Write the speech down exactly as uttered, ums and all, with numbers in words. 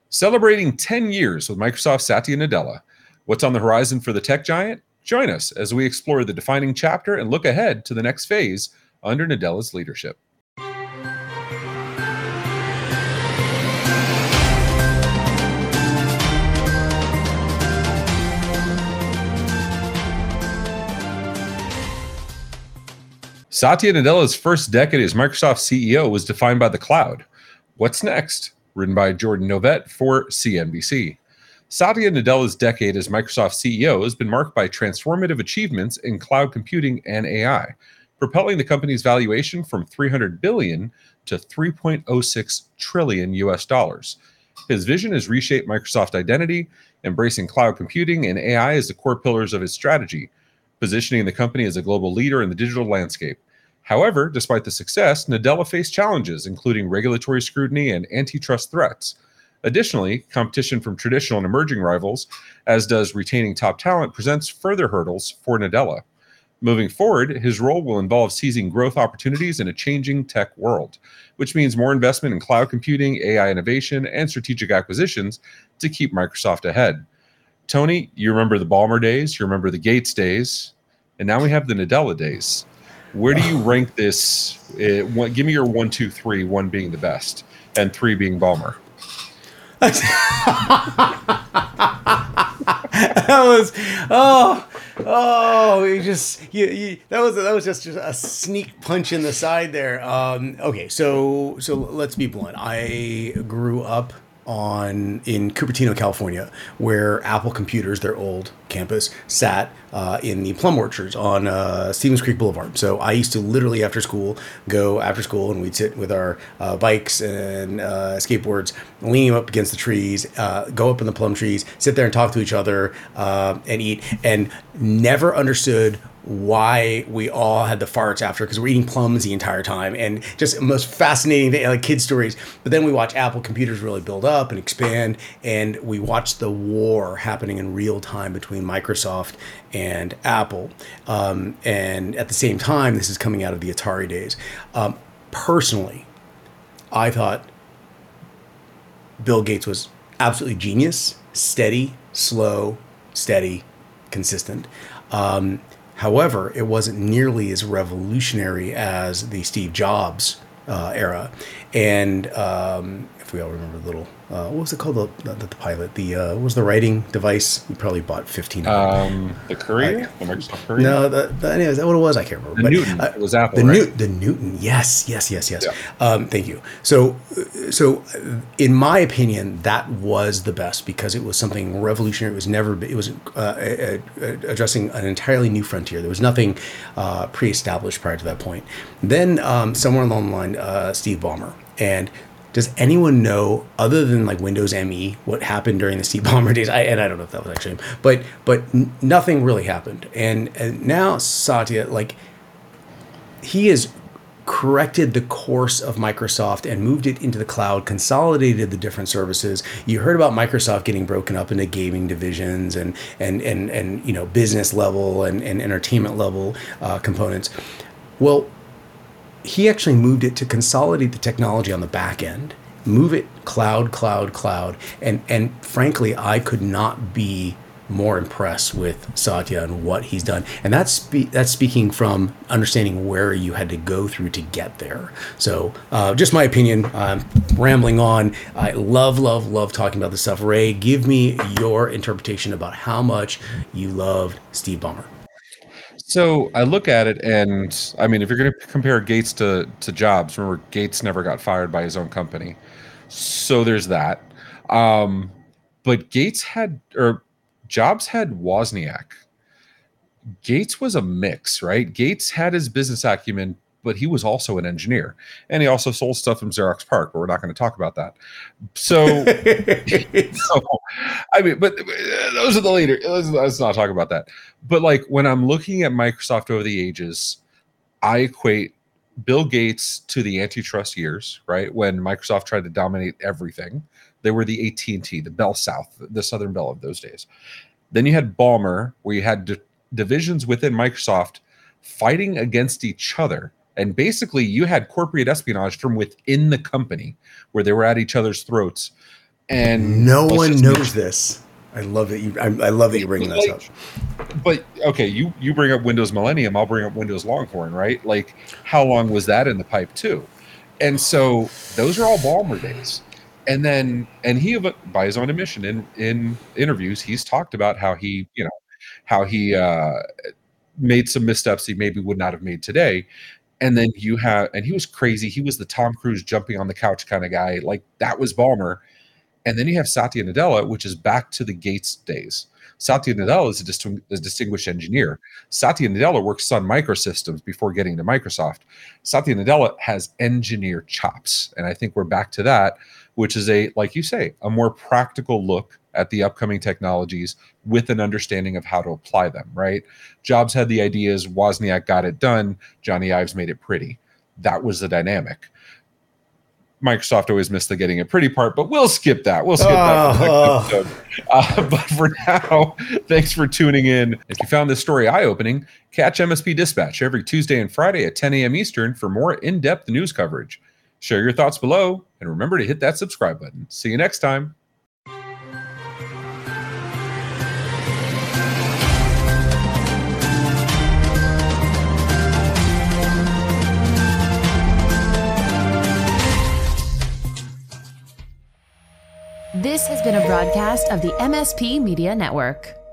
Celebrating ten years with Microsoft Satya Nadella. What's on the horizon for the tech giant? Join us as we explore the defining chapter and look ahead to the next phase under Nadella's leadership. Satya Nadella's first decade as Microsoft C E O was defined by the cloud. What's next? Written by Jordan Novett for C N B C. Satya Nadella's decade as Microsoft C E O has been marked by transformative achievements in cloud computing and A I, propelling the company's valuation from three hundred billion dollars to three point oh six trillion U S dollars. His vision has reshaped Microsoft identity, embracing cloud computing and A I as the core pillars of his strategy, positioning the company as a global leader in the digital landscape. However, despite the success, Nadella faced challenges, including regulatory scrutiny and antitrust threats. Additionally, competition from traditional and emerging rivals, as does retaining top talent, presents further hurdles for Nadella. Moving forward, his role will involve seizing growth opportunities in a changing tech world, which means more investment in cloud computing, A I innovation, and strategic acquisitions to keep Microsoft ahead. Tony, you remember the Ballmer days, you remember the Gates days, and now we have the Nadella days. Where do you rank this? Uh, one, give me your one, two, three, one being the best, and three being Ballmer. that was oh oh you just you, you that was that was just, just a sneak punch in the side there. Um, okay, so so let's be blunt. I grew up on in Cupertino, California, where Apple Computers, their old campus, sat uh, in the plum orchards on uh, Stevens Creek Boulevard. So I used to literally after school go after school and we'd sit with our uh, bikes and uh, skateboards, leaning up against the trees, uh, go up in the plum trees, sit there and talk to each other uh, and eat, and never understood why we all had the farts after, because we're eating plums the entire time, and just most fascinating thing, like kid stories. But then we watch Apple Computers really build up and expand, and we watch the war happening in real time between Microsoft and Apple. Um, and at the same time, this is coming out of the Atari days. Um, personally, I thought Bill Gates was absolutely genius, steady, slow, steady, consistent. Um, However, it wasn't nearly as revolutionary as the Steve Jobs uh, era. And um, if we all remember the little, uh, what was it called? The, the, the pilot, the, uh, what was the writing device? We probably bought fifteen of them. Um, the Courier? Like, the Microsoft Courier? No, the, the, anyway, is that what it was? I can't remember. The but, Newton. Uh, it was Apple, the, right? New, the Newton. Yes, yes, yes, yes. Yeah. Um, thank you. So, so in my opinion, that was the best because it was something revolutionary. It was never, it was uh, addressing an entirely new frontier. There was nothing uh, pre-established prior to that point. Then um, somewhere along the line, uh, Steve Ballmer. And does anyone know, other than like Windows M E, what happened during the Steve Ballmer days? I, and I don't know if that was actually him, but but n- nothing really happened. And, and now Satya, like, he has corrected the course of Microsoft and moved it into the cloud, consolidated the different services. You heard about Microsoft getting broken up into gaming divisions and and and and you know business level and, and entertainment level uh, components. Well, he actually moved it to consolidate the technology on the back end, move it cloud, cloud, cloud. And, and frankly, I could not be more impressed with Satya and what he's done. And that's, spe- that's speaking from understanding where you had to go through to get there. So uh, just my opinion, I'm rambling on. I love, love, love talking about this stuff. Ray, give me your interpretation about how much you loved Steve Ballmer. So I look at it, and I mean, if you're going to compare Gates to, to Jobs, remember Gates never got fired by his own company. So there's that. Um, but Gates had, or Jobs had Wozniak. Gates was a mix, right? Gates had his business acumen, but he was also an engineer. And he also sold stuff from Xerox PARC, but we're not going to talk about that. So, so I mean, but those are the leaders. Let's, let's not talk about that. But like when I'm looking at Microsoft over the ages, I equate Bill Gates to the antitrust years, right? When Microsoft tried to dominate everything. They were the A T and T, the Bell South, the Southern Bell of those days. Then you had Ballmer, where you had di- divisions within Microsoft fighting against each other. And basically, you had corporate espionage from within the company where they were at each other's throats. And no let's one just knows mention- this. I love that you. I, I love that you bring this up. But okay, you you bring up Windows Millennium, I'll bring up Windows Longhorn, right? Like, how long was that in the pipe too? And so those are all Ballmer days. And then, and he, by his own admission, in in interviews, he's talked about how he, you know, how he uh, made some missteps he maybe would not have made today. And then you have, and he was crazy. He was the Tom Cruise jumping on the couch kind of guy. Like, that was Ballmer. And then you have Satya Nadella, which is back to the Gates days. Satya Nadella is a, disting- a distinguished engineer. Satya Nadella worked Sun Microsystems before getting to Microsoft. Satya Nadella has engineer chops. And I think we're back to that, which is a, like you say, a more practical look at the upcoming technologies with an understanding of how to apply them, right? Jobs had the ideas, Wozniak got it done, Johnny Ives made it pretty. That was the dynamic. Microsoft always missed the getting it pretty part, but we'll skip that. We'll skip that for the next episode. Uh, but for now, thanks for tuning in. If you found this story eye-opening, catch M S P Dispatch every Tuesday and Friday at ten a.m. Eastern for more in-depth news coverage. Share your thoughts below, and remember to hit that subscribe button. See you next time. This has been a broadcast of the M S P Media Network.